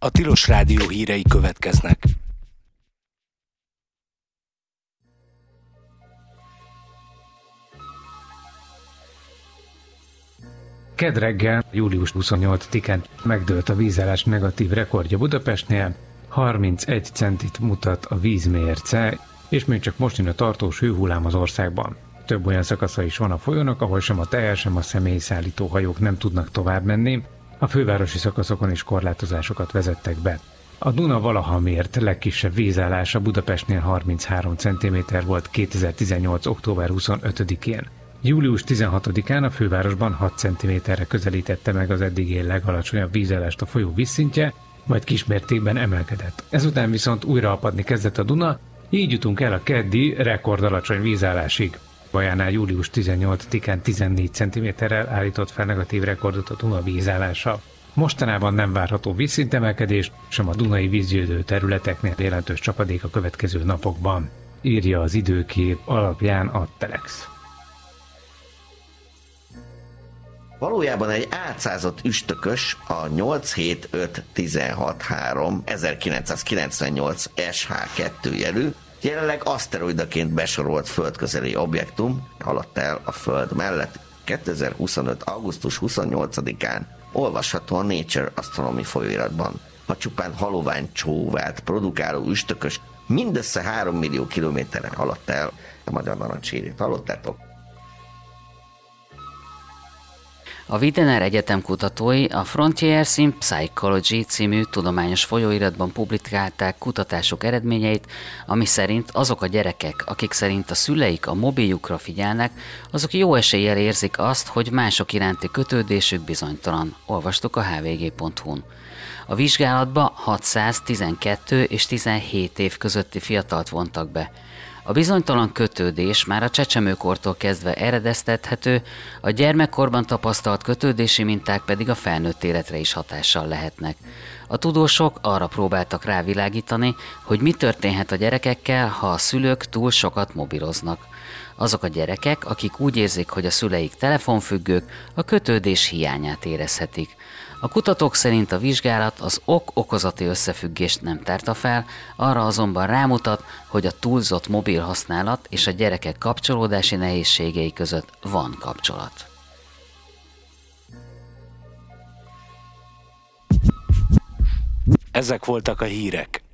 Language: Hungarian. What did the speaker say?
A Tilos Rádió hírei következnek. Kedd reggel, július 28-án megdőlt a vízállás negatív rekordja Budapestnél, 31 centit mutat a vízmérce, és még csak most jön a tartós hőhullám az országban. Több olyan szakasza is van a folyónak, ahol sem a teher, sem a személyszállító hajók nem tudnak tovább menni, a fővárosi szakaszokon is korlátozásokat vezettek be. A Duna valaha mért legkisebb vízállása Budapestnél 33 cm volt 2018. október 25-én. Július 16-án a fővárosban 6 cm-re közelítette meg az eddigi legalacsonyabb vízállást a folyó vízszintje, majd kismértékben emelkedett. Ezután viszont újra apadni kezdett a Duna, így jutunk el a keddi rekordalacsony vízállásig. Bajánál július 18-án 14 cm-rel állított fel negatív rekordot a Duna vízállása. Mostanában nem várható vízszintemelkedés, sem a dunai vízgyűjtő területeknél jelentős csapadék a következő napokban, írja az időkép alapján a Telex. Valójában egy átszázott üstökös, a 875163 1998 SH2 jelű, jelenleg aszteroidaként besorolt földközeli objektum haladt el a Föld mellett 2025. augusztus 28-án, olvasható a Nature Astronomy folyóiratban. A csupán halovány csóvát produkáló üstökös mindössze 3 millió kilométerre haladt el a Magyar Narancssírét. Hallottátok? A Widener Egyetem kutatói a Frontiers in Psychology című tudományos folyóiratban publikálták kutatások eredményeit, ami szerint azok a gyerekek, akik szerint a szüleik a mobiljukra figyelnek, azok jó eséllyel érzik azt, hogy mások iránti kötődésük bizonytalan. Olvastuk a hvg.hu-n. A vizsgálatba 612 és 17 év közötti fiatalt vontak be. A bizonytalan kötődés már a csecsemőkortól kezdve eredeztethető, a gyermekkorban tapasztalt kötődési minták pedig a felnőtt életre is hatással lehetnek. A tudósok arra próbáltak rávilágítani, hogy mi történhet a gyerekekkel, ha a szülők túl sokat mobiloznak. Azok a gyerekek, akik úgy érzik, hogy a szüleik telefonfüggők, a kötődés hiányát érezhetik. A kutatók szerint a vizsgálat az ok-okozati összefüggést nem tárta fel, arra azonban rámutat, hogy a túlzott mobil használat és a gyerekek kapcsolódási nehézségei között van kapcsolat. Ezek voltak a hírek.